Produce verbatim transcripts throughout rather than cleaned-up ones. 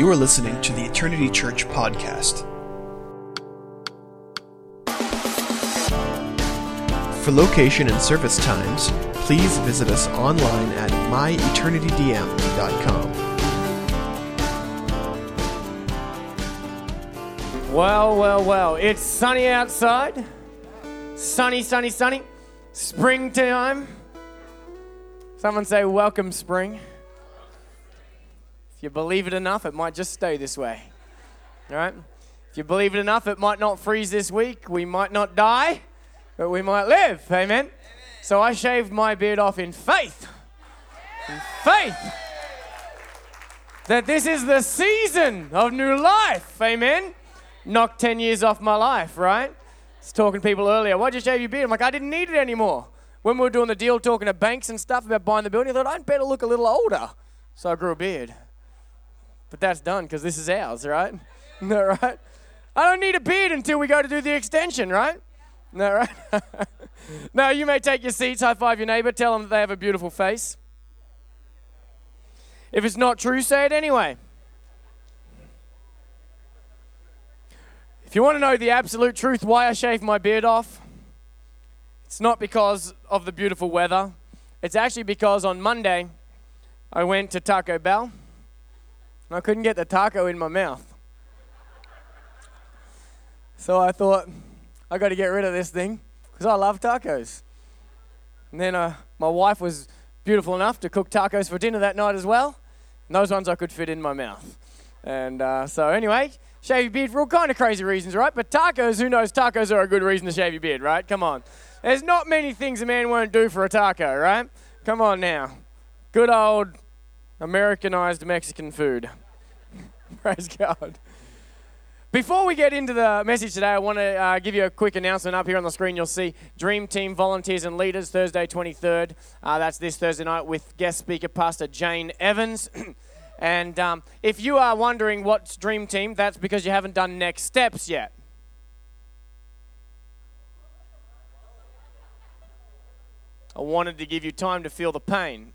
You are listening to the Eternity Church podcast. For location and service times, please visit us online at my eternity d m dot com. Well, well, well, it's sunny outside. Sunny, sunny, sunny. Springtime. Someone say, welcome, spring. If you believe it enough, it might just stay this way. All right? If you believe it enough, it might not freeze this week. We might not die, but we might live. Amen? Amen. So I shaved my beard off in faith. In faith. That this is the season of new life. Amen? Knocked ten years off my life, right? I was talking to people earlier. Why'd you shave your beard? I'm like, I didn't need it anymore. When we were doing the deal, talking to banks and stuff about buying the building, I thought I'd better look a little older. So I grew a beard. But that's done because this is ours, right? No, right? I don't need a beard until we go to do the extension, right? No, right? No, you may take your seats, high five your neighbor, tell them that they have a beautiful face. If it's not true, say it anyway. If you want to know the absolute truth why I shaved my beard off, it's not because of the beautiful weather. It's actually because on Monday, I went to Taco Bell, and I couldn't get the taco in my mouth. So I thought, I got to get rid of this thing, because I love tacos. And then uh, my wife was beautiful enough to cook tacos for dinner that night as well, and those ones I could fit in my mouth. And uh, so anyway, shave your beard for all kind of crazy reasons, right? But tacos, who knows, tacos are a good reason to shave your beard, right? Come on. There's not many things a man won't do for a taco, right? Come on now. Good old Americanized Mexican food. Praise God. Before we get into the message today, I want to uh, give you a quick announcement. Up here on the screen, you'll see Dream Team Volunteers and Leaders, Thursday twenty-third. Uh, that's this Thursday night with guest speaker, Pastor Jane Evans. And um, if you are wondering what's Dream Team, that's because you haven't done Next Steps yet. I wanted to give you time to feel the pain,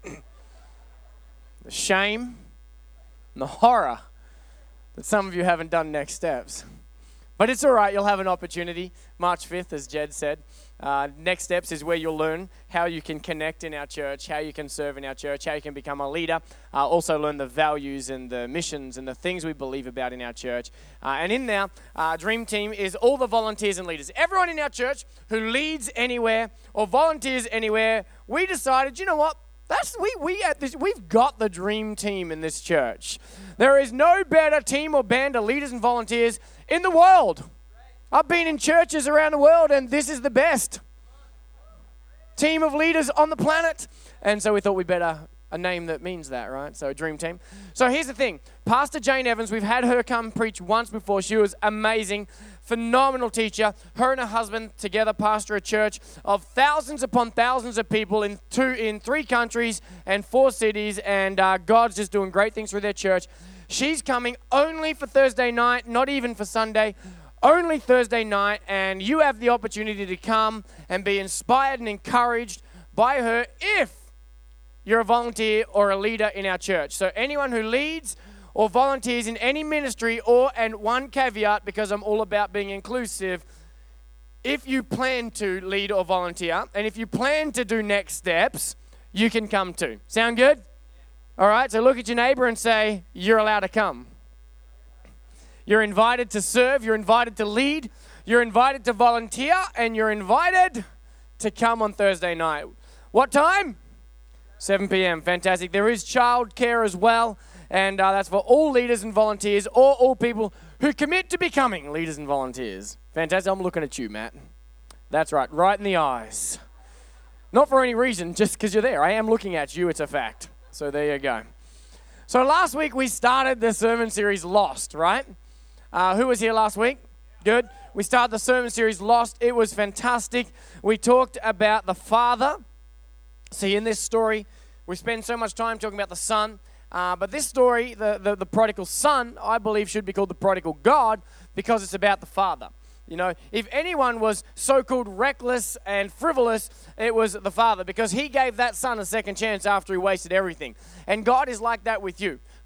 the shame, and the horror that some of you haven't done Next Steps. But it's all right, you'll have an opportunity. March fifth, as Jed said. Uh, Next Steps is where you'll learn how you can connect in our church, how you can serve in our church, how you can become a leader. Uh, also learn the values and the missions and the things we believe about in our church. Uh, and in there, uh, Dream Team is all the volunteers and leaders. Everyone in our church who leads anywhere or volunteers anywhere, we decided, you know what? That's we we at this we've got the dream team in this church. There is no better team or band of leaders and volunteers in the world. I've been in churches around the world, and this is the best team of leaders on the planet. And so we thought we better a name that means that, right? So Dream Team. So here's the thing. Pastor Jane Evans, we've had her come preach once before. She was amazing, phenomenal teacher. Her and her husband together pastor a church of thousands upon thousands of people in two, in three countries and four cities. And uh, God's just doing great things through their church. She's coming only for Thursday night, not even for Sunday. Only Thursday night, and you have the opportunity to come and be inspired and encouraged by her if you're a volunteer or a leader in our church. So anyone who leads or volunteers in any ministry, or, and one caveat, because I'm all about being inclusive, if you plan to lead or volunteer, and if you plan to do Next Steps, you can come too. Sound good? All right, so look at your neighbor and say, you're allowed to come. You're invited to serve, you're invited to lead, you're invited to volunteer, and you're invited to come on Thursday night. What time? seven p.m. Fantastic. There is childcare as well, and uh, that's for all leaders and volunteers, or all people who commit to becoming leaders and volunteers. Fantastic. I'm looking at you, Matt. That's right, right in the eyes. Not for any reason, just because you're there. I am looking at you, it's a fact. So there you go. So last week we started the sermon series Lost, right? Uh, who was here last week? Good. We started the sermon series Lost. It was fantastic. We talked about the Father. See, in this story, we spend so much time talking about the Son. Uh, but this story, the, the, the prodigal son, I believe should be called the prodigal God because it's about the Father. You know, if anyone was so-called reckless and frivolous, it was the Father, because he gave that son a second chance after he wasted everything. And God is like that with you.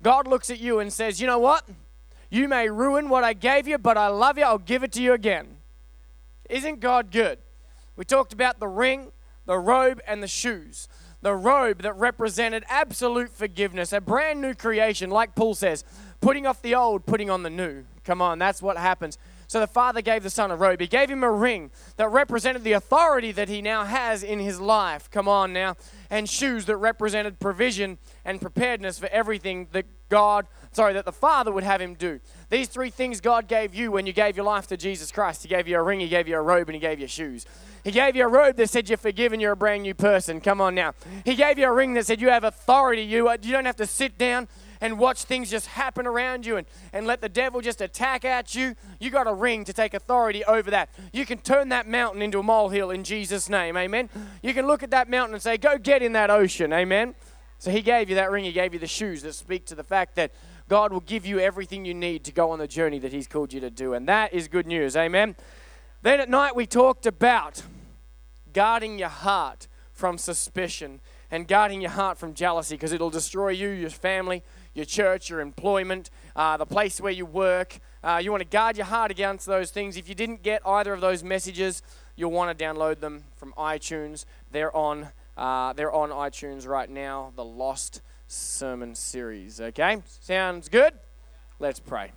God looks at you and says, you know what? You may ruin what I gave you, but I love you. I'll give it to you again. Isn't God good? We talked about the ring, the robe, and the shoes. The robe that represented absolute forgiveness, a brand new creation, like Paul says, putting off the old, putting on the new. Come on, that's what happens. So the Father gave the Son a robe. He gave him a ring that represented the authority that he now has in his life. Come on now. And shoes that represented provision and preparedness for everything that God, sorry, that the Father would have him do. These three things God gave you when you gave your life to Jesus Christ. He gave you a ring, he gave you a robe, and he gave you shoes. He gave you a robe that said you're forgiven, you're a brand new person. Come on now. He gave you a ring that said you have authority. You, you don't have to sit down and watch things just happen around you and, and let the devil just attack at you. You got a ring to take authority over that. You can turn that mountain into a molehill in Jesus' name, amen? You can look at that mountain and say, go get in that ocean, amen? So he gave you that ring, he gave you the shoes that speak to the fact that God will give you everything you need to go on the journey that he's called you to do, and that is good news, amen? Then at night we talked about guarding your heart from suspicion and guarding your heart from jealousy, because it'll destroy you, your family, your church, your employment, uh, the place where you work. Uh, you want to guard your heart against those things. If you didn't get either of those messages, you'll want to download them from iTunes. They're on, uh, they're on iTunes right now, the Lost Sermon Series. Okay? Sounds good? Let's pray.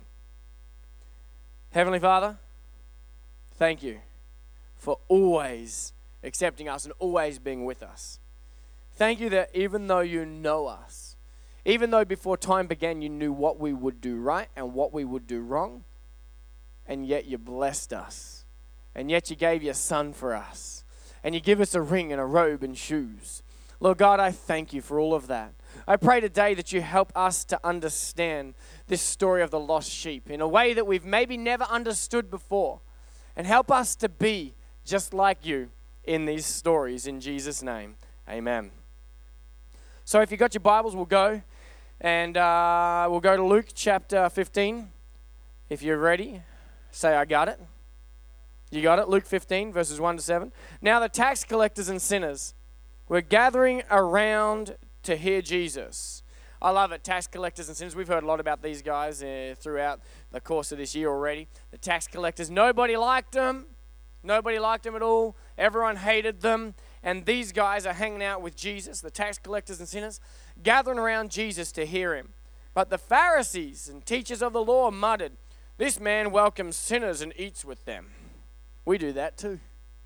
Heavenly Father, thank you for always accepting us and always being with us. Thank you that even though you know us, even though before time began you knew what we would do right and what we would do wrong, and yet you blessed us, and yet you gave your Son for us, and you give us a ring and a robe and shoes. Lord God, I thank you for all of that. I pray today that you help us to understand this story of the lost sheep in a way that we've maybe never understood before, and help us to be just like you in these stories. In Jesus' name, amen. So if you've got your Bibles, we'll go. And uh, we'll go to Luke chapter fifteen. If you're ready, say, I got it. You got it? Luke fifteen, verses one to seven. Now the tax collectors and sinners were gathering around to hear Jesus. I love it, tax collectors and sinners. We've heard a lot about these guys uh, throughout the course of this year already. The tax collectors, nobody liked them. Nobody liked them at all. Everyone hated them. And these guys are hanging out with Jesus, the tax collectors and sinners, gathering around Jesus to hear him. But the Pharisees and teachers of the law muttered, this man welcomes sinners and eats with them. We do that too.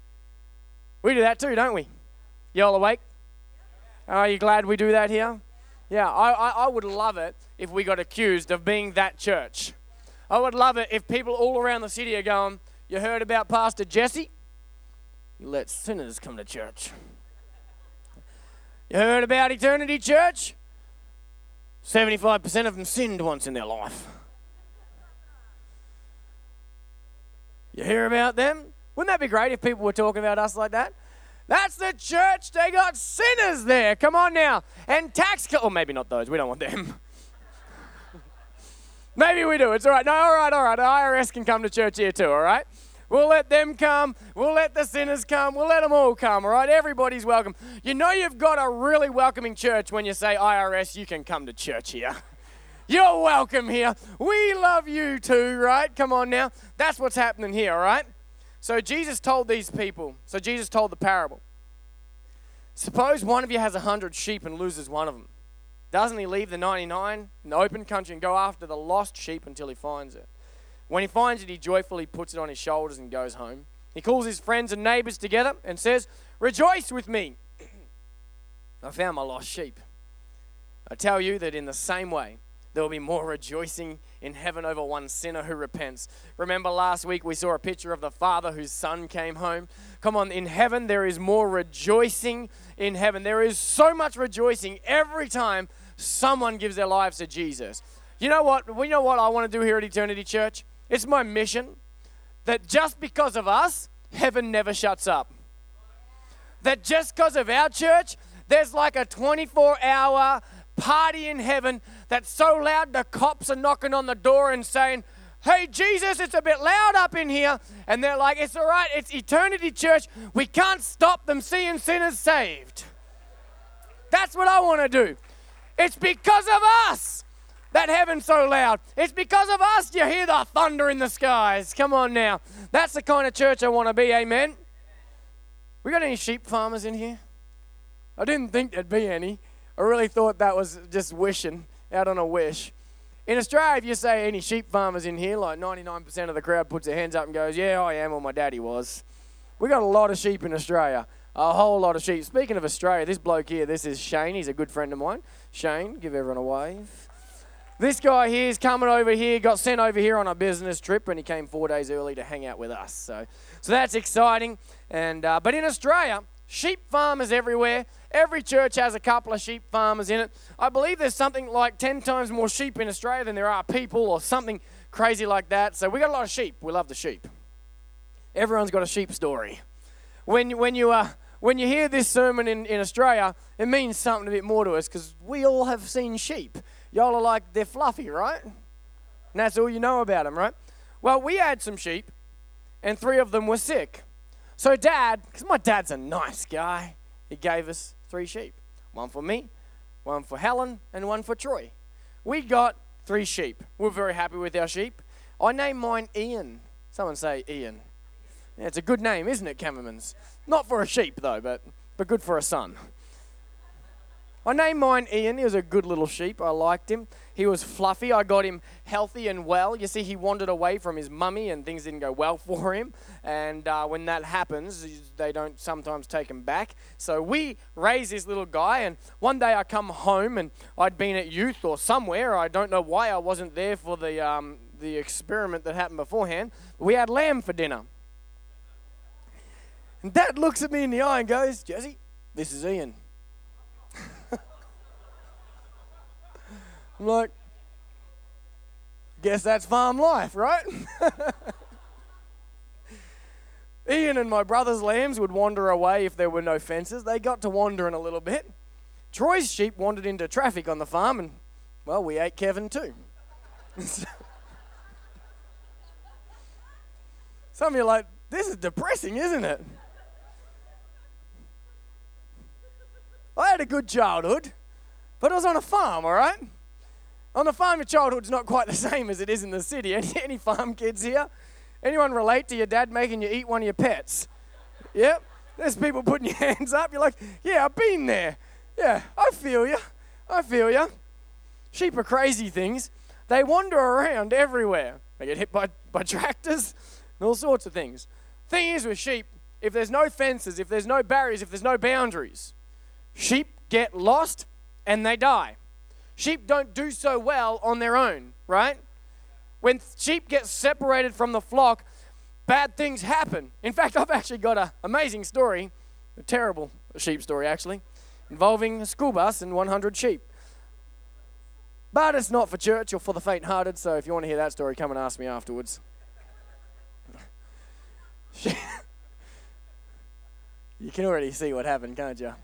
We do that too, don't we? You all awake? Are you glad we do that here? Yeah, I, I, I would love it if we got accused of being that church. I would love it if people all around the city are going, you heard about Pastor Jesse? You let sinners come to church. You heard about Eternity Church? seventy-five percent of them sinned once in their life. You hear about them? Wouldn't that be great if people were talking about us like that? That's the church. They got sinners there. Come on now. And tax, co- or maybe not those. We don't want them. Maybe we do. It's all right. No, all right, all right. The I R S can come to church here too, all right? We'll let them come. We'll let the sinners come. We'll let them all come, all right? Everybody's welcome. You know you've got a really welcoming church when you say, I R S, you can come to church here. You're welcome here. We love you too, right? Come on now. That's what's happening here, all right? So Jesus told these people, so Jesus told the parable. Suppose one of you has a hundred sheep and loses one of them. Doesn't he leave the ninety-nine in the open country and go after the lost sheep until he finds it? When he finds it, he joyfully puts it on his shoulders and goes home. He calls his friends and neighbors together and says, rejoice with me. I found my lost sheep. I tell you that in the same way, there will be more rejoicing in heaven over one sinner who repents. Remember last week we saw a picture of the father whose son came home. Come on, in heaven there is more rejoicing in heaven. There is so much rejoicing every time someone gives their lives to Jesus. You know what? You know what I want to do here at Eternity Church? It's my mission that just because of us, heaven never shuts up. That just because of our church, there's like a twenty-four hour party in heaven that's so loud the cops are knocking on the door and saying, hey, Jesus, it's a bit loud up in here. And they're like, it's all right, it's Eternity Church. We can't stop them seeing sinners saved. That's what I want to do. It's because of us. that heaven's so loud? It's because of us you hear the thunder in the skies. Come on now. That's the kind of church I want to be, amen? We got any sheep farmers in here? I didn't think there'd be any. I really thought that was just wishing, out on a wish. In Australia, if you say any sheep farmers in here, like ninety-nine percent of the crowd puts their hands up and goes, yeah, I am, or my daddy was. We got a lot of sheep in Australia. A whole lot of sheep. Speaking of Australia, this bloke here, this is Shane. He's a good friend of mine. Shane, give everyone a wave. This guy here is coming over here, got sent over here on a business trip, and he came four days early to hang out with us. So, so that's exciting. And uh, but in Australia, sheep farmers everywhere. Every church has a couple of sheep farmers in it. I believe there's something like ten times more sheep in Australia than there are people, or something crazy like that. So we got a lot of sheep. We love the sheep. Everyone's got a sheep story. When, when, you, uh, when you hear this sermon in, in Australia, it means something a bit more to us because we all have seen sheep. Y'all are like, they're fluffy, right? And that's all you know about them, right? Well, we had some sheep, and three of them were sick. So Dad, because my dad's a nice guy, he gave us three sheep. One for me, one for Helen, and one for Troy. We got three sheep. We're very happy with our sheep. I named mine Ian. Someone say Ian. Yeah, it's a good name, isn't it, Cameraman's? Not for a sheep, though, but, but good for a son. I named mine Ian. He was a good little sheep. I liked him. He was fluffy. I got him healthy and well. You see, he wandered away from his mummy and things didn't go well for him. And uh, when that happens, they don't sometimes take him back. So we raised this little guy. And one day I come home and I'd been at youth or somewhere. I don't know why I wasn't there for the, um, the experiment that happened beforehand. We had lamb for dinner. And Dad looks at me in the eye and goes, Jesse, this is Ian. I'm like, guess that's farm life, right? Ian and my brother's lambs would wander away if there were no fences. They got to wandering a little bit. Troy's sheep wandered into traffic on the farm, and, well, we ate Kevin too. Some of you are like, this is depressing, isn't it? I had a good childhood, but I was on a farm, all right? On the farm, your childhood's not quite the same as it is in the city. Any, any farm kids here? Anyone relate to your dad making you eat one of your pets? Yep. There's people putting your hands up. You're like, yeah, I've been there. Yeah, I feel you. I feel you. Sheep are crazy things. They wander around everywhere. They get hit by, by tractors and all sorts of things. Thing is with sheep, if there's no fences, if there's no barriers, if there's no boundaries, sheep get lost and they die. Sheep don't do so well on their own, right? When sheep get separated from the flock, bad things happen. In fact, I've actually got an amazing story, a terrible sheep story actually, involving a school bus and one hundred sheep. But it's not for church or for the faint-hearted, so if you want to hear that story, come and ask me afterwards. You can already see what happened, can't you?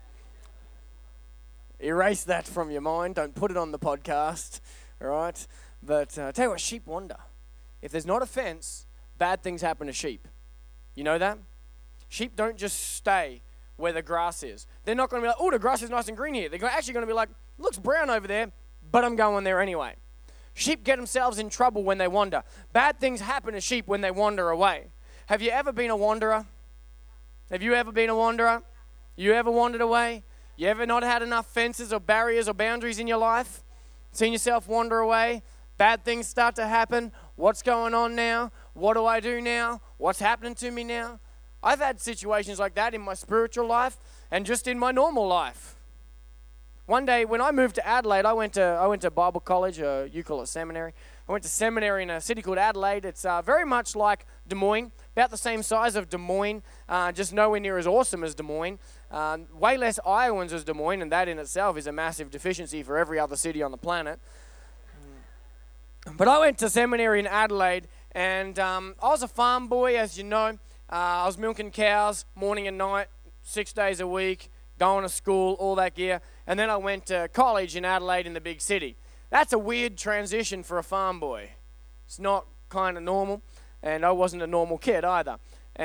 Erase that from your mind. Don't put it on the podcast, all right? But uh, tell you what, sheep wander. If there's not a fence, bad things happen to sheep. You know that? Sheep don't just stay where the grass is. They're not going to be like, oh, the grass is nice and green here. They're actually going to be like, looks brown over there, but I'm going there anyway. Sheep get themselves in trouble when they wander. Bad things happen to sheep when they wander away. Have you ever been a wanderer? Have you ever been a wanderer? You ever wandered away? You ever not had enough fences or barriers or boundaries in your life? Seen yourself wander away? Bad things start to happen. What's going on now? What do I do now? What's happening to me now? I've had situations like that in my spiritual life and just in my normal life. One day when I moved to Adelaide, I went to I went to Bible college, uh, you call it seminary. I went to seminary in a city called Adelaide. It's uh, very much like Des Moines, about the same size of Des Moines, uh, just nowhere near as awesome as Des Moines. Uh, way less Iowans as Des Moines, and that in itself is a massive deficiency for every other city on the planet. But I went to seminary in Adelaide, and um, I was a farm boy, as you know. Uh, I was milking cows morning and night, six days a week, going to school, all that gear. And then I went to college in Adelaide in the big city. That's a weird transition for a farm boy. It's not kind of normal, and I wasn't a normal kid either. And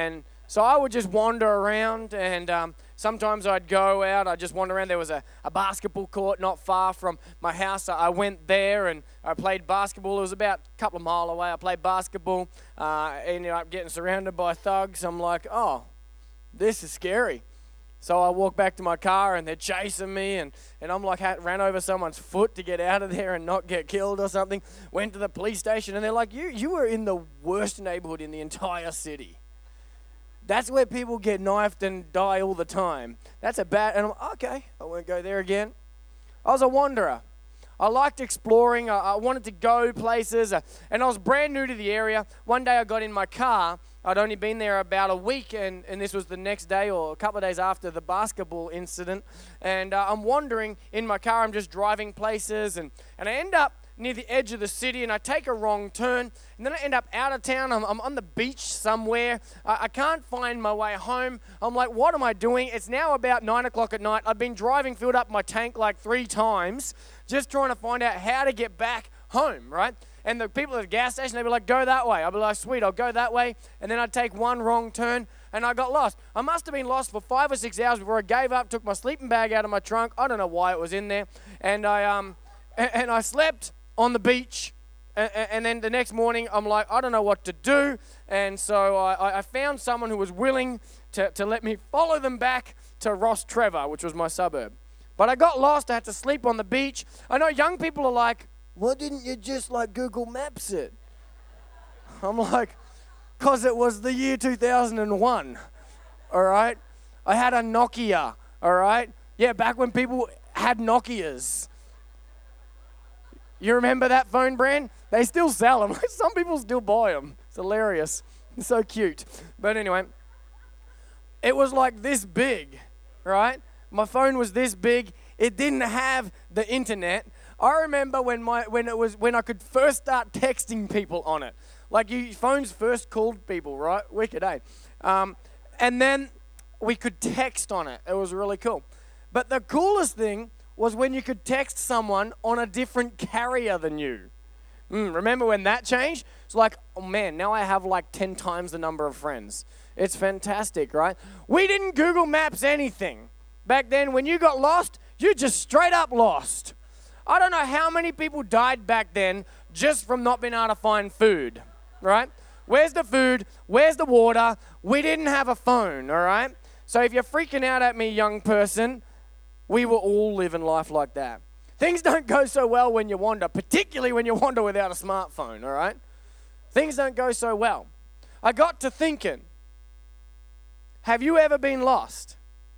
So I would just wander around, and um, sometimes I'd go out, I'd just wander around. There was a, a basketball court not far from my house. I went there and I played basketball. It was about a couple of mile away. I played basketball, uh, ended up getting surrounded by thugs. I'm like, oh, this is scary. So I walked back to my car, and they're chasing me, and, and I'm like, had, ran over someone's foot to get out of there and not get killed or something. Went to the police station, and they're like, you, you were in the worst neighborhood in the entire city. That's where people get knifed and die all the time. That's a bad, and I'm like, okay, I won't go there again. I was a wanderer. I liked exploring. I, I wanted to go places, uh, and I was brand new to the area. One day I got in my car. I'd only been there about a week, and, and this was the next day or a couple of days after the basketball incident. And uh, I'm wandering in my car. I'm just driving places, and, and I end up near the edge of the city, and I take a wrong turn, and then I end up out of town. I'm, I'm on the beach somewhere. I, I can't find my way home. I'm like, what am I doing? It's now about nine o'clock at night. I've been driving, filled up my tank like three times, just trying to find out how to get back home, right? And the people at the gas station, they'd be like, go that way. I'd be like, sweet, I'll go that way. And then I'd take one wrong turn, and I got lost. I must have been lost for five or six hours before I gave up, took my sleeping bag out of my trunk. I don't know why it was in there. And I, um, and, and I slept on the beach, and, and then the next morning, I'm like, I don't know what to do, and so I, I found someone who was willing to, to let me follow them back to Ross Trevor, which was my suburb. But I got lost. I had to sleep on the beach. I know young people are like, why didn't you just, like, Google Maps it? I'm like, because it was the year two thousand one, all right? I had a Nokia, all right? Yeah, back when people had Nokias. You remember that phone brand? They still sell them. Some people still buy them. It's hilarious. It's so cute. But anyway, it was like this big, right? My phone was this big. It didn't have the internet. I remember when my when it was when I could first start texting people on it. Like you, phones first called people, right? Wicked, eh? Um, and then we could text on it. It was really cool. But the coolest thing was when you could text someone on a different carrier than you. Mm, remember when that changed? It's like, oh man, now I have like ten times the number of friends. It's fantastic, right? We didn't Google Maps anything. Back then, when you got lost, you just straight up lost. I don't know how many people died back then just from not being able to find food, right? Where's the food? Where's the water? We didn't have a phone, all right? So if you're freaking out at me, young person, we were all living life like that. Things don't go so well when you wander, particularly when you wander without a smartphone, all right? Things don't go so well. I got to thinking, have you ever been lost?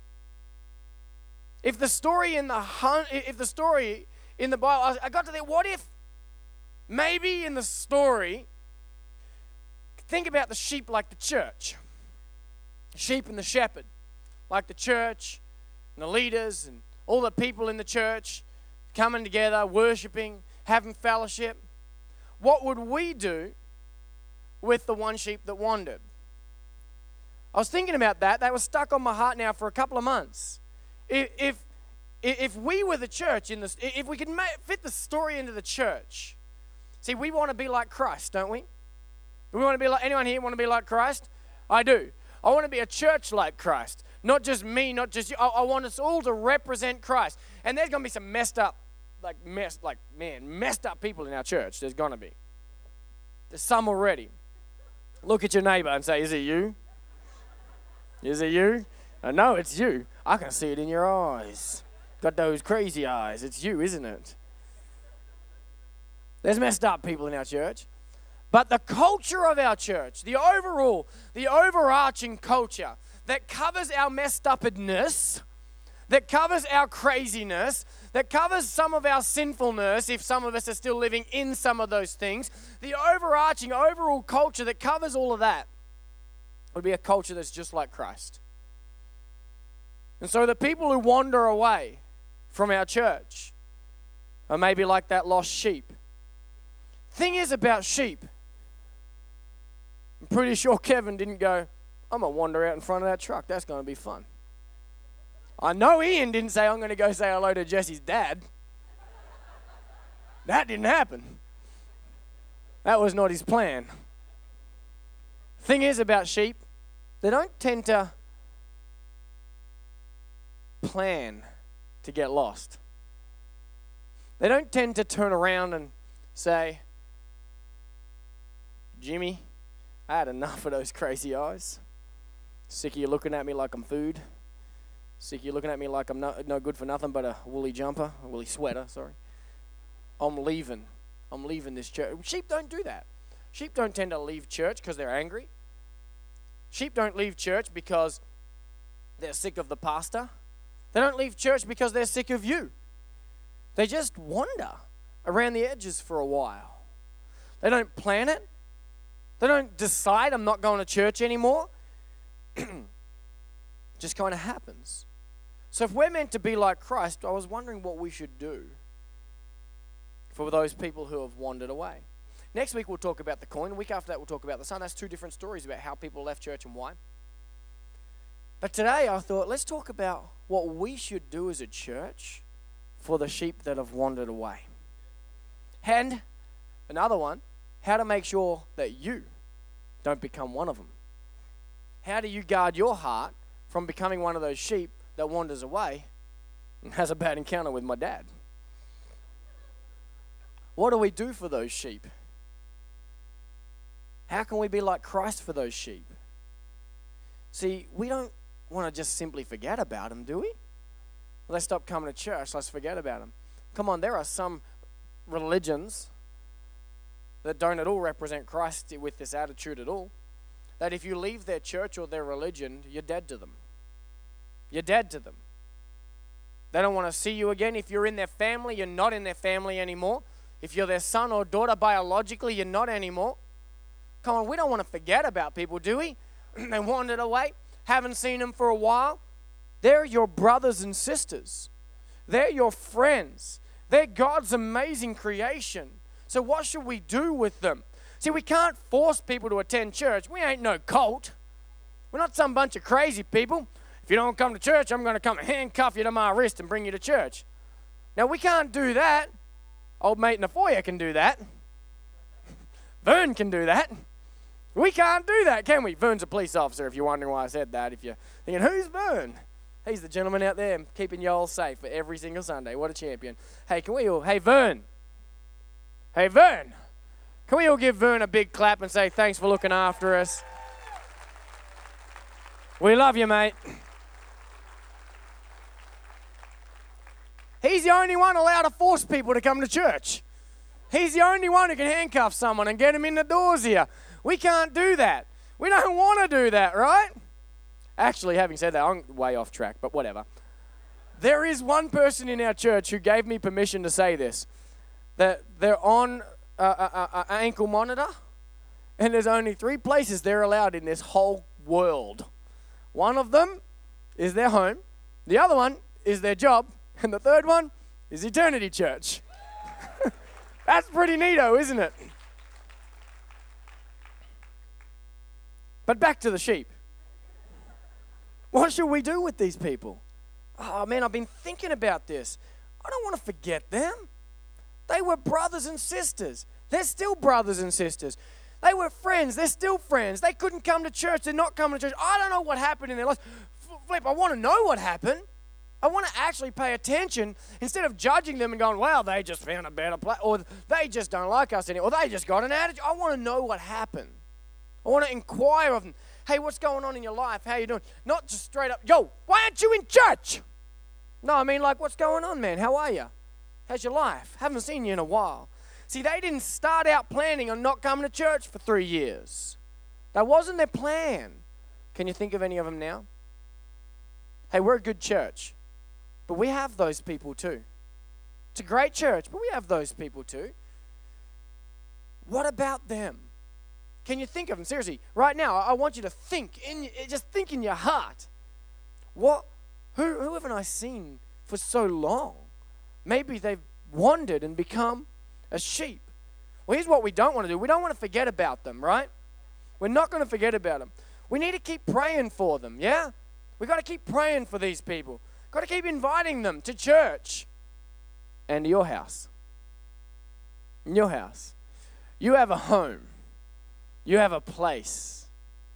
If the story in the hun- if the story in the Bible, I got to think, what if maybe in the story, think about the sheep like the church. The sheep and the shepherd, like the church, and the leaders and all the people in the church coming together, worshiping, having fellowship. What would we do with the one sheep that wandered? I was thinking about that. That was stuck on my heart now for a couple of months. If if, if we were the church, in this, if we could fit the story into the church, see, we want to be like Christ, don't we? We want to be like, anyone here want to be like Christ? I do. I want to be a church like Christ. Not just me, not just you. I, I want us all to represent Christ. And there's going to be some messed up, like, mess, like, man, messed up people in our church. There's going to be. There's some already. Look at your neighbor and say, is it you? Is it you? I know it's you. I can see it in your eyes. Got those crazy eyes. It's you, isn't it? There's messed up people in our church. But the culture of our church, the overall, the overarching culture that covers our messed upness, that covers our craziness, that covers some of our sinfulness, if some of us are still living in some of those things, the overarching, overall culture that covers all of that would be a culture that's just like Christ. And so the people who wander away from our church are maybe like that lost sheep. Thing is about sheep, I'm pretty sure Kevin didn't go, I'm going to wander out in front of that truck. That's going to be fun. I know Ian didn't say, I'm going to go say hello to Jesse's dad. That didn't happen. That was not his plan. Thing is about sheep, they don't tend to plan to get lost. They don't tend to turn around and say, Jimmy, I had enough of those crazy eyes. Sick of you looking at me like I'm food. Sick of you looking at me like I'm no, no good for nothing but a woolly jumper, a woolly sweater, sorry. I'm leaving. I'm leaving this church. Sheep don't do that. Sheep don't tend to leave church because they're angry. Sheep don't leave church because they're sick of the pastor. They don't leave church because they're sick of you. They just wander around the edges for a while. They don't plan it. They don't decide I'm not going to church anymore. Just kind of happens. So if we're meant to be like Christ, I was wondering what we should do for those people who have wandered away. Next week we'll talk about the coin. The week after that we'll talk about the sun. That's two different stories about how people left church and why. But today I thought, let's talk about what we should do as a church for the sheep that have wandered away. And another one, how to make sure that you don't become one of them. How do you guard your heart from becoming one of those sheep that wanders away and has a bad encounter with my dad? What do we do for those sheep? How can we be like Christ for those sheep? See, we don't want to just simply forget about them, do we? Let's stop coming to church. Let's forget about them. Come on, there are some religions that don't at all represent Christ with this attitude at all. That if you leave their church or their religion, you're dead to them. You're dead to them. They don't want to see you again. If you're in their family, you're not in their family anymore. If you're their son or daughter biologically, you're not anymore. Come on, we don't want to forget about people, do we? They wandered away, haven't seen them for a while. They're your brothers and sisters. They're your friends. They're God's amazing creation. So what should we do with them? See, we can't force people to attend church. We ain't no cult. We're not some bunch of crazy people. If you don't come to church, I'm going to come and handcuff you to my wrist and bring you to church. Now, we can't do that. Old mate in the foyer can do that. Vern can do that. We can't do that, can we? Vern's a police officer, if you're wondering why I said that. If you're thinking, who's Vern? He's the gentleman out there keeping you all safe for every single Sunday. What a champion. Hey, can we all, hey, Vern. Hey, Vern. Can we all give Vern a big clap and say thanks for looking after us? We love you, mate. He's the only one allowed to force people to come to church. He's the only one who can handcuff someone and get them in the doors here. We can't do that. We don't want to do that, right? Actually, having said that, I'm way off track, but whatever. There is one person in our church who gave me permission to say this, that they're on an ankle monitor, and there's only three places they're allowed in this whole world. One of them is their home, the other one is their job, and the third one is Eternity Church. That's pretty neato, isn't it? But back to the sheep. What should we do with these people? Oh, man, I've been thinking about this. I don't want to forget them. They were brothers and sisters. They're still brothers and sisters. They were friends. They're still friends. They couldn't come to church. They're not coming to church. I don't know what happened in their lives. Flip, I want to know what happened. I want to actually pay attention instead of judging them and going, well, they just found a better place, or they just don't like us anymore, or they just got an attitude. I want to know what happened. I want to inquire of them. Hey, what's going on in your life? How you doing? Not just straight up, yo, why aren't you in church? No, I mean, like, what's going on, man? How are you? How's your life? Haven't seen you in a while. See, they didn't start out planning on not coming to church for three years. That wasn't their plan. Can you think of any of them now? Hey, we're a good church, but we have those people too. It's a great church, but we have those people too. What about them? Can you think of them? Seriously, right now, I want you to think, in, just think in your heart. What, who, who haven't I seen for so long? Maybe they've wandered and become a sheep. Well, here's what we don't want to do. We don't want to forget about them, right? We're not going to forget about them. We need to keep praying for them, yeah? We've got to keep praying for these people. Got to keep inviting them to church and to your house. In your house. You have a home. You have a place.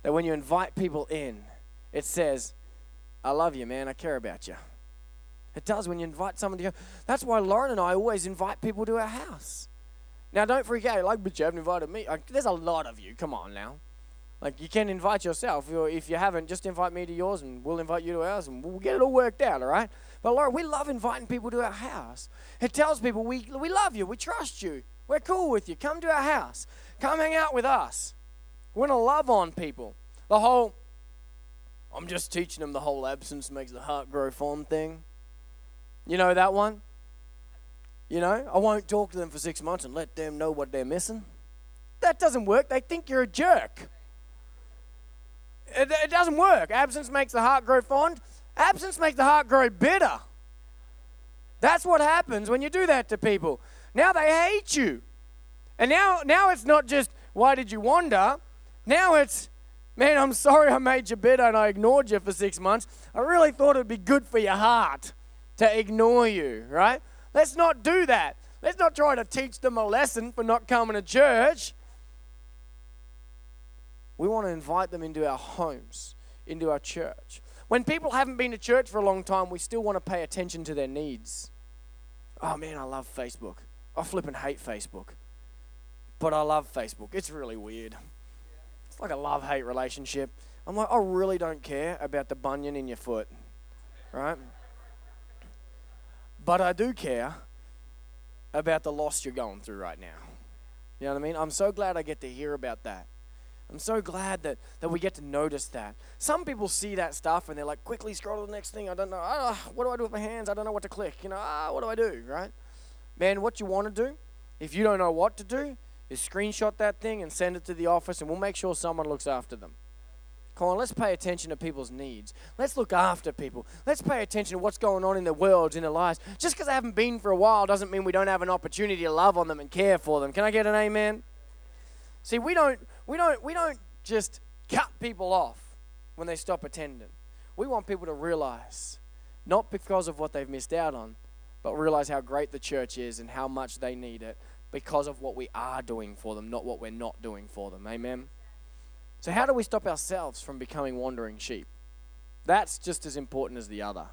that when you invite people in, it says, I love you, man. I care about you. It does when you invite someone to go. That's why Lauren and I always invite people to our house. Now, don't freak out. Like, but you haven't invited me. Like, there's a lot of you. Come on now. Like, you can invite yourself. If you haven't, just invite me to yours, and we'll invite you to ours, and we'll get it all worked out, all right? But, Lauren, we love inviting people to our house. It tells people we, we love you. We trust you. We're cool with you. Come to our house. Come hang out with us. We want to love on people. The whole, I'm just teaching them the whole absence makes the heart grow fond thing. You know that one? You know, I won't talk to them for six months and let them know what they're missing. That doesn't work. They think you're a jerk. It, it doesn't work. Absence makes the heart grow fond. Absence makes the heart grow bitter. That's what happens when you do that to people. Now they hate you. And now, now it's not just, why did you wander? Now it's, man, I'm sorry I made you bitter and I ignored you for six months. I really thought it would be good for your heart to ignore you, right? Let's not do that. Let's not try to teach them a lesson for not coming to church. We want to invite them into our homes, into our church. When people haven't been to church for a long time, we still want to pay attention to their needs. Oh, man, I love Facebook. I flipping hate Facebook. But I love Facebook. It's really weird. It's like a love-hate relationship. I'm like, I really don't care about the bunion in your foot, right? But I do care about the loss you're going through right now. You know what I mean? I'm so glad I get to hear about that. I'm so glad that, that we get to notice that. Some people see that stuff and they're like, quickly scroll to the next thing. I don't know. Ah, what do I do with my hands? I don't know what to click. You know, ah, what do I do, right? Man, what you want to do, if you don't know what to do, is screenshot that thing and send it to the office, and we'll make sure someone looks after them. Come on, let's pay attention to people's needs. Let's look after people. Let's pay attention to what's going on in their worlds, in their lives. Just because they haven't been for a while doesn't mean we don't have an opportunity to love on them and care for them. Can I get an amen? See, we don't, we don't, we don't just cut people off when they stop attending. We want people to realize, not because of what they've missed out on, but realize how great the church is and how much they need it because of what we are doing for them, not what we're not doing for them. Amen? So how do we stop ourselves from becoming wandering sheep? That's just as important as the other.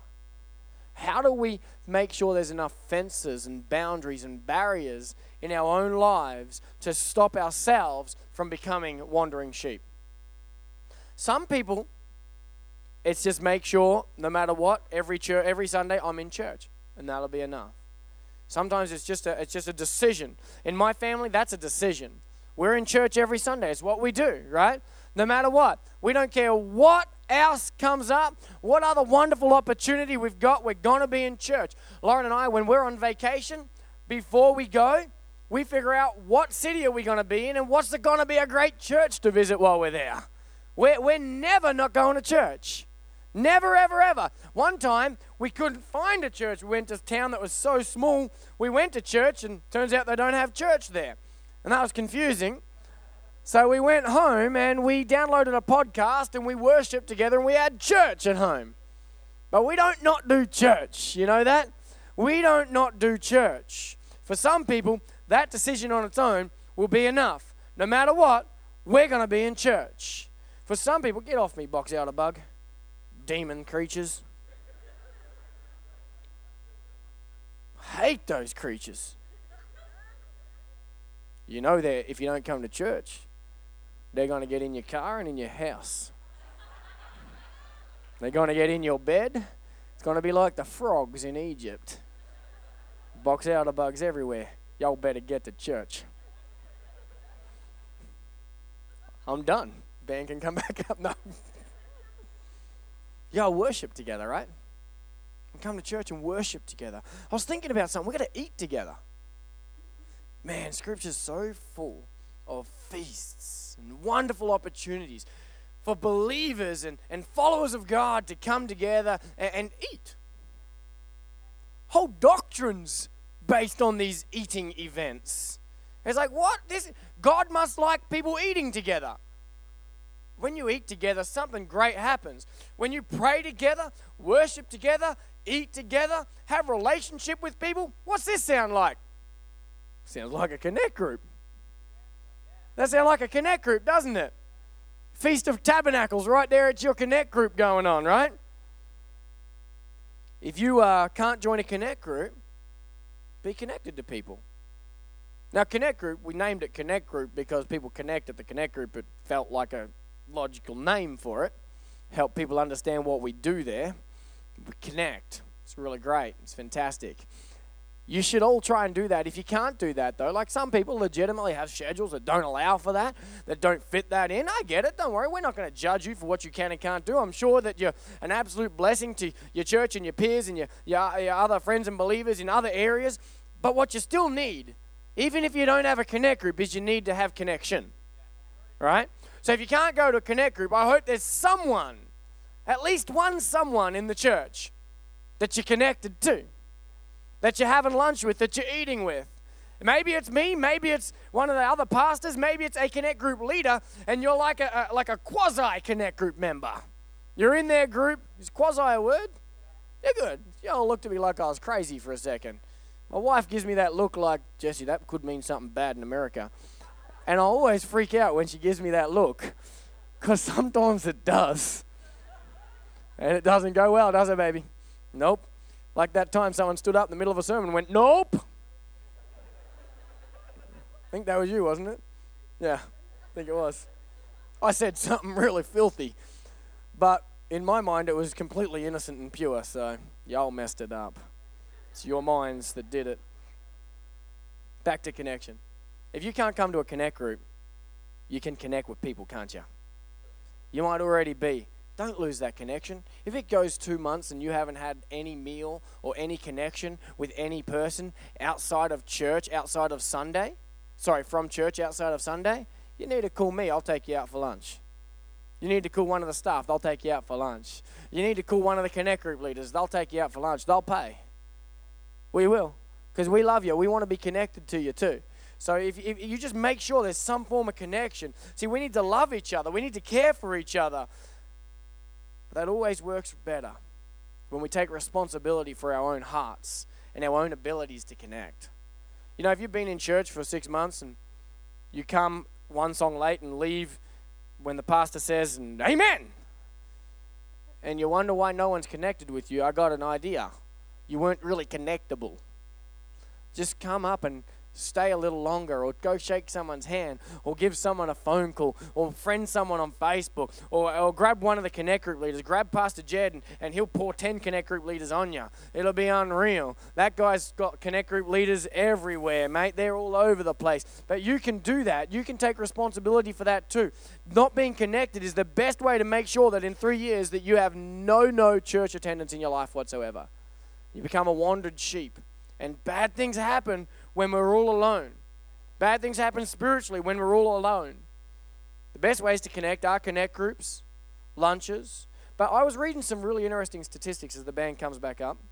How do we make sure there's enough fences and boundaries and barriers in our own lives to stop ourselves from becoming wandering sheep? Some people, it's just make sure, no matter what, every church, every Sunday I'm in church, and that'll be enough. Sometimes it's just a, it's just a decision. In my family, that's a decision. We're in church every Sunday. It's what we do, right? No matter what. We don't care what else comes up, what other wonderful opportunity we've got, we're going to be in church. Lauren and I, when we're on vacation, before we go, we figure out what city are we going to be in and what's going to be a great church to visit while we're there. We're, we're never not going to church. Never, ever, ever. One time, we couldn't find a church. We went to a town that was so small, we went to church, and turns out they don't have church there. And that was confusing. So we went home, and we downloaded a podcast, and we worshiped together, and we had church at home. But we don't not do church. You know that? We don't not do church. For some people, that decision on its own will be enough. No matter what, we're going to be in church. For some people, get off me, box out a bug. Demon creatures. Hate those creatures. You know that if you don't come to church, they're going to get in your car and in your house. They're going to get in your bed. It's going to be like the frogs in Egypt. Box out of bugs everywhere. Y'all better get to church. I'm done. Band can come back up. No. Y'all worship together, right? We come to church and worship together. I was thinking about something. We've got to eat together. Man, Scripture's so full of feasts and wonderful opportunities for believers and, and followers of God to come together and, and eat. Whole doctrines based on these eating events. It's like, what? This God must like people eating together. When you eat together, something great happens. When you pray together, worship together, eat together, have a relationship with people, what's this sound like? Sounds like a connect group. That sounds like a connect group, doesn't it? Feast of Tabernacles right there at your Connect group going on, right? If you uh, can't join a Connect group, be connected to people. Now, Connect group, we named it Connect group because people connect at the Connect group. It felt like a logical name for it. Help people understand what we do there. We connect. It's really great. It's fantastic. You should all try and do that. If you can't do that, though, like some people legitimately have schedules that don't allow for that, that don't fit that in. I get it. Don't worry. We're not going to judge you for what you can and can't do. I'm sure that you're an absolute blessing to your church and your peers and your, your, your other friends and believers in other areas. But what you still need, even if you don't have a Connect group, is you need to have connection, right? So if you can't go to a Connect group, I hope there's someone, at least one someone in the church that you're connected to, that you're having lunch with, that you're eating with. Maybe it's me, maybe it's one of the other pastors, maybe it's a Connect group leader, and you're like a, a like a quasi-Connect group member. You're in their group. Is quasi a word? You're good. Y'all looked at me like I was crazy for a second. My wife gives me that look like, Jesse, that could mean something bad in America. And I always freak out when she gives me that look, because sometimes it does. And it doesn't go well, does it, baby? Nope. Like that time someone stood up in the middle of a sermon and went, nope. I think that was you, wasn't it? Yeah, I think it was. I said something really filthy. But in my mind, it was completely innocent and pure, so y'all messed it up. It's your minds that did it. Back to connection. If you can't come to a Connect group, you can connect with people, can't you? You might already be. Don't lose that connection. If it goes two months and you haven't had any meal or any connection with any person outside of church, outside of Sunday, sorry, from church outside of Sunday, you need to call me. I'll take you out for lunch. You need to call one of the staff. They'll take you out for lunch. You need to call one of the Connect group leaders. They'll take you out for lunch. They'll pay. We will, because we love you. We want to be connected to you too. So if, if you just make sure there's some form of connection. See, we need to love each other. We need to care for each other. But that always works better when we take responsibility for our own hearts and our own abilities to connect. You know, if you've been in church for six months and you come one song late and leave when the pastor says, amen, and you wonder why no one's connected with you, I got an idea. You weren't really connectable. Just come up and stay a little longer, or go shake someone's hand, or give someone a phone call, or friend someone on Facebook, or, or grab one of the Connect group leaders. Grab Pastor Jed, and, and he'll pour ten Connect group leaders on you. It'll be unreal. That guy's got Connect group leaders everywhere, mate. They're all over the place. But you can do that. You can take responsibility for that too. Not being connected is the best way to make sure that in three years that you have no, no church attendance in your life whatsoever. You become a wandered sheep. And bad things happen when we're all alone. Bad things happen spiritually when we're all alone. The best ways to connect are Connect groups, lunches. But I was reading some really interesting statistics as the band comes back up.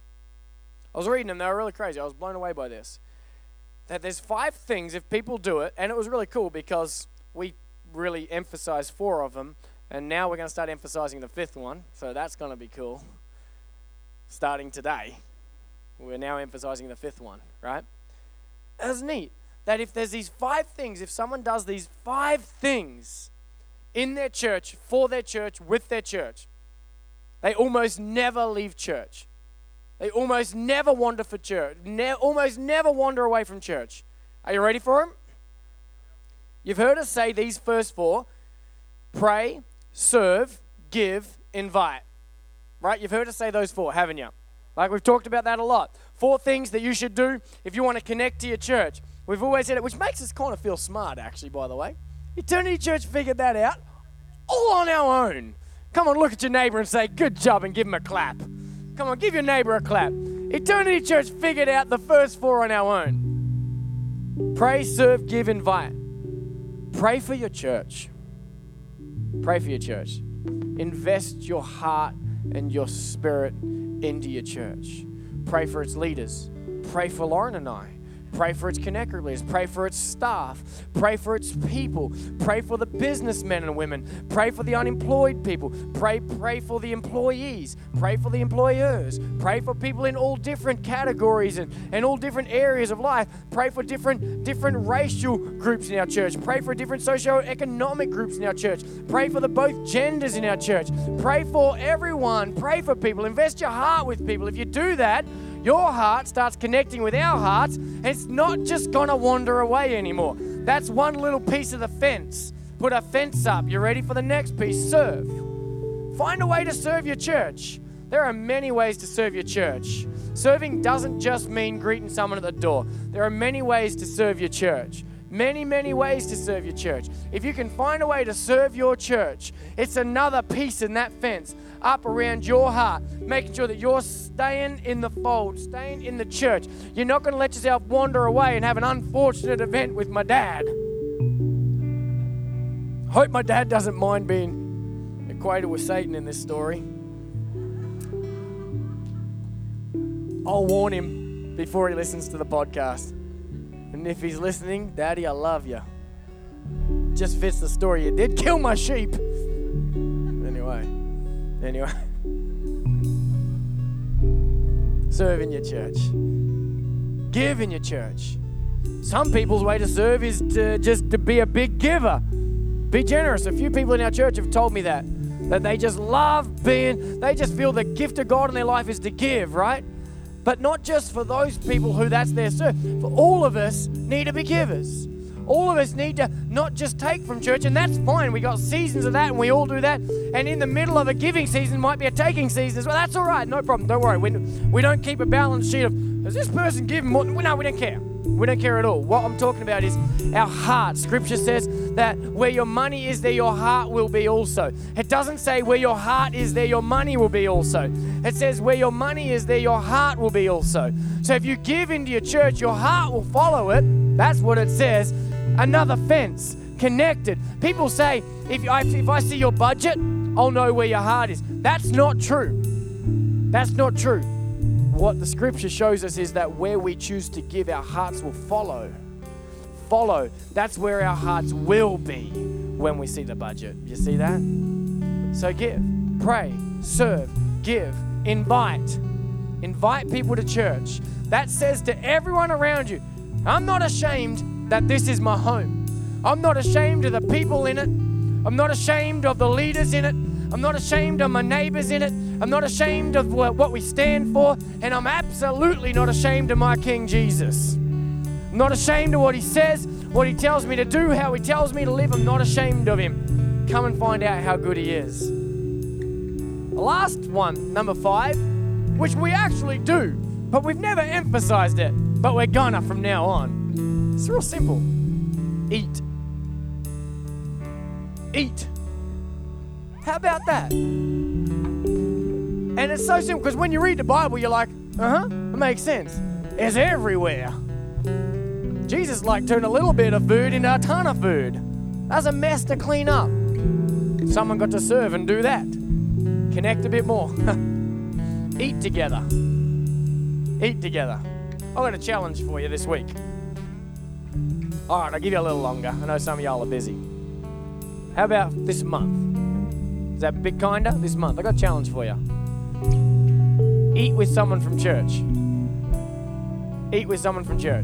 I was reading them. They were really crazy. I was blown away by this. That there's five things, if people do it, and it was really cool because we really emphasized four of them, and now we're going to start emphasizing the fifth one, so that's going to be cool. Starting today, we're now emphasizing the fifth one, right? That's neat. That if there's these five things, if someone does these five things in their church, for their church, with their church, they almost never leave church. They almost never wander for church. Ne- almost never wander away from church. Are you ready for them? You've heard us say these first four: pray, serve, give, invite. Right? You've heard us say those four, haven't you? Like, we've talked about that a lot. Four things that you should do if you want to connect to your church. We've always said it, which makes us kind of feel smart, actually, by the way. Eternity Church figured that out all on our own. Come on, look at your neighbor and say, good job, and give him a clap. Come on, give your neighbor a clap. Eternity Church figured out the first four on our own. Pray, serve, give, invite. Pray for your church. Pray for your church. Invest your heart and your spirit into your church. Pray for its leaders. Pray for Lauren and I. Pray for its connect group leaders. Pray for its staff. Pray for its people. Pray for the businessmen and women. Pray for the unemployed people. Pray, pray for the employees. Pray for the employers. Pray for people in all different categories and, and all different areas of life. Pray for different, different racial groups in our church. Pray for different socio-economic groups in our church. Pray for the both genders in our church. Pray for everyone. Pray for people. Invest your heart with people. If you do that, your heart starts connecting with our hearts, and it's not just going to wander away anymore. That's one little piece of the fence. Put a fence up. You ready for the next piece? Serve. Find a way to serve your church. There are many ways to serve your church. Serving doesn't just mean greeting someone at the door. There are many ways to serve your church. Many, many ways to serve your church. If you can find a way to serve your church, it's another piece in that fence up around your heart, making sure that you're staying in the fold, staying in the church. You're not going to let yourself wander away and have an unfortunate event with my dad. Hope my dad doesn't mind being equated with Satan in this story. I'll warn him before he listens to the podcast. And if he's listening, Daddy, I love you. Just fits the story. You did kill my sheep. Anyway. Anyway. Serve in your church. Give in your church. Some people's way to serve is to just to be a big giver. Be generous. A few people in our church have told me that. That they just love being, they just feel the gift of God in their life is to give, right? But not just for those people who that's their serve. For all of us need to be givers. All of us need to not just take from church, and that's fine. We got seasons of that, and we all do that. And in the middle of a giving season might be a taking season as well. That's all right, no problem. Don't worry. We, we don't keep a balance sheet of, does this person give more? No, we don't care. We don't care at all. What I'm talking about is our heart. Scripture says that where your money is, there your heart will be also. It doesn't say where your heart is, there your money will be also. It says where your money is, there your heart will be also. So if you give into your church, your heart will follow it. That's what it says. Another fence, connected. People say, if I, if I see your budget, I'll know where your heart is. That's not true. That's not true. What the scripture shows us is that where we choose to give, our hearts will follow. Follow. That's where our hearts will be when we see the budget. You see that? So give, pray, serve, give, invite. Invite people to church. That says to everyone around you, I'm not ashamed that this is my home. I'm not ashamed of the people in it. I'm not ashamed of the leaders in it. I'm not ashamed of my neighbors in it. I'm not ashamed of what we stand for. And I'm absolutely not ashamed of my King Jesus. I'm not ashamed of what he says, what he tells me to do, how he tells me to live. I'm not ashamed of him. Come and find out how good he is. The last one, number five, which we actually do, but we've never emphasized it, but we're gonna from now on. It's real simple. Eat. Eat. How about that? And it's so simple because when you read the Bible, you're like, uh-huh, it makes sense. It's everywhere. Jesus like turned a little bit of food into a ton of food. That's a mess to clean up. Someone got to serve and do that. Connect a bit more. Eat together. Eat together. I've got a challenge for you this week. All right, I'll give you a little longer. I know some of y'all are busy. How about this month? Is that a bit kinder? This month, I got a challenge for you. Eat with someone from church. Eat with someone from church.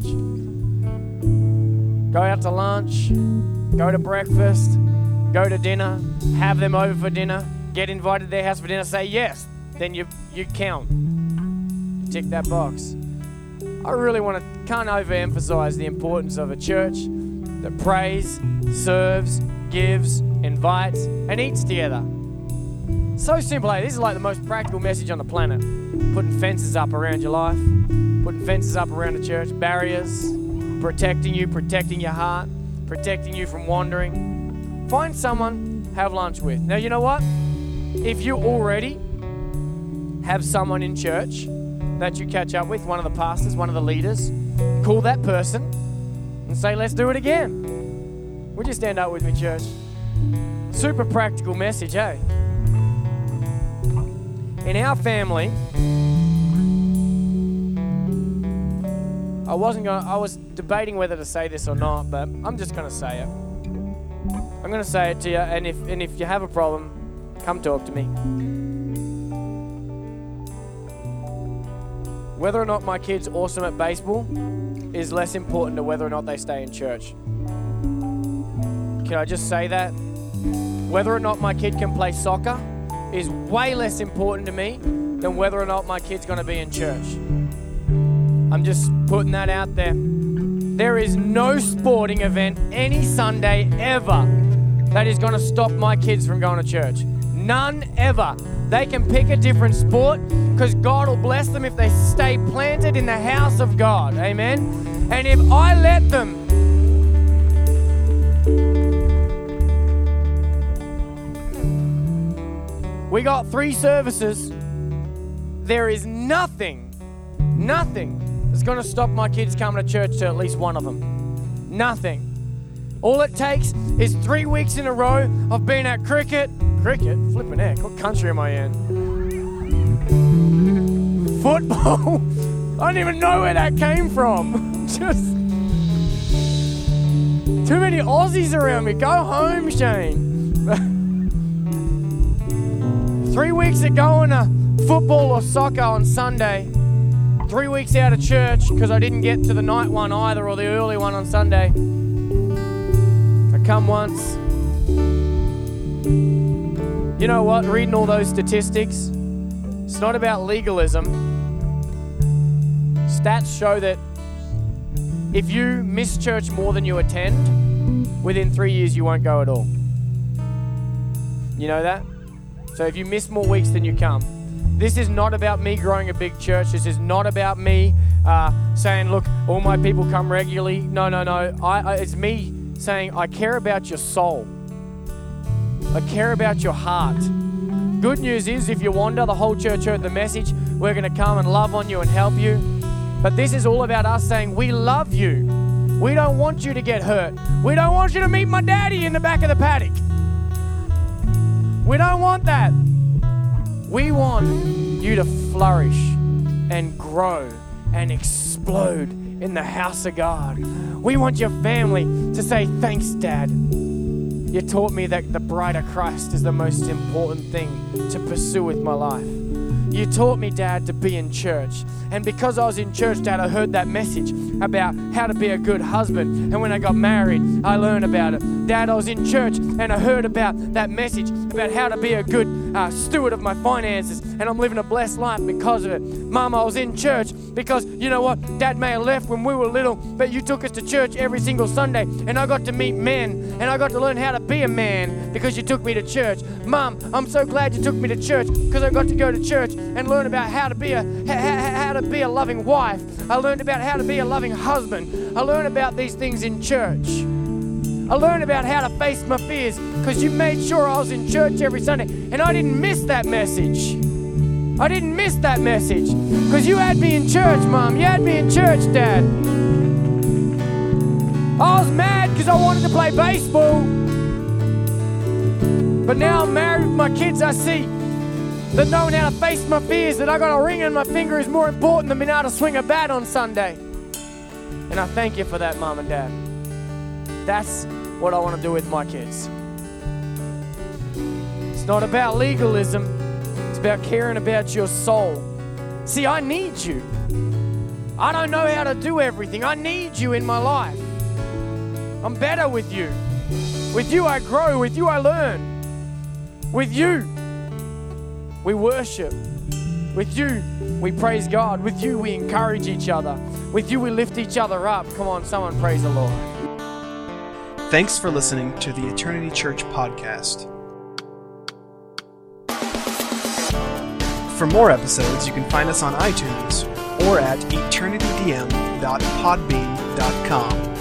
Go out to lunch, go to breakfast, go to dinner, have them over for dinner, get invited to their house for dinner, say yes, then you you count. You tick that box. I really want to, can't overemphasize the importance of a church that prays, serves, gives, invites, and eats together. So simple, eh? This is like the most practical message on the planet. Putting fences up around your life, putting fences up around the church, barriers, protecting you, protecting your heart, protecting you from wandering. Find someone, have lunch with. Now, you know what? If you already have someone in church that you catch up with, one of the pastors, one of the leaders, call that person and say, let's do it again. Would you stand up with me, church? Super practical message, hey? In our family, I wasn't gonna, I was debating whether to say this or not, but I'm just gonna say it. I'm gonna say it to you, and if and if you have a problem, come talk to me. Whether or not my kid's awesome at baseball is less important to whether or not they stay in church. Can I just say that? Whether or not my kid can play soccer is way less important to me than whether or not my kid's going to be in church. I'm just putting that out there. There is no sporting event any Sunday ever that is going to stop my kids from going to church. None ever. They can pick a different sport because God will bless them if they stay planted in the house of God. Amen? And if I let them we got three services. There is nothing, nothing that's going to stop my kids coming to church to at least one of them. Nothing. All it takes is three weeks in a row of being at cricket. Cricket? Flipping heck. What country am I in? Football? I don't even know where that came from. Just too many Aussies around me. Go home, Shane. Three weeks of going to football or soccer on Sunday. Three weeks out of church because I didn't get to the night one either or the early one on Sunday. I come once. You know what? Reading all those statistics, it's not about legalism. Stats show that if you miss church more than you attend, within three years you won't go at all. You know that? So if you miss more weeks than you come. This is not about me growing a big church. This is not about me uh, saying, look, all my people come regularly. No, no, no. I, I, it's me saying, I care about your soul. I care about your heart. Good news is, if you wander, the whole church heard the message. We're going to come and love on you and help you. But this is all about us saying, we love you. We don't want you to get hurt. We don't want you to meet my daddy in the back of the paddock. We don't want that. We want you to flourish and grow and explode in the house of God. We want your family to say, thanks, Dad. You taught me that the bride of Christ is the most important thing to pursue with my life. You taught me, Dad, to be in church. And because I was in church, Dad, I heard that message about how to be a good husband. And when I got married, I learned about it. Dad, I was in church and I heard about that message about how to be a good uh, steward of my finances. And I'm living a blessed life because of it. Mom, I was in church because, you know what? Dad may have left when we were little, but you took us to church every single Sunday. And I got to meet men. And I got to learn how to be a man because you took me to church. Mom, I'm so glad you took me to church because I got to go to church and learn about how to be a how, how to be a loving wife. I learned about how to be a loving husband. I learned about these things in church. I learned about how to face my fears because you made sure I was in church every Sunday, and I didn't miss that message. I didn't miss that message because you had me in church, Mom. You had me in church, Dad. I was mad because I wanted to play baseball, but now I'm married with my kids. I see that knowing how to face my fears, that I got a ring on my finger, is more important than being able to swing a bat on Sunday. And I thank you for that, Mom and Dad. That's what I want to do with my kids. It's not about legalism. It's about caring about your soul. See, I need you. I don't know how to do everything. I need you in my life. I'm better with you. With you I grow. With you I learn. With you we worship. With you, we praise God. With you, we encourage each other. With you, we lift each other up. Come on, someone praise the Lord. Thanks for listening to the Eternity Church podcast. For more episodes, you can find us on iTunes or at eternity d m dot podbean dot com.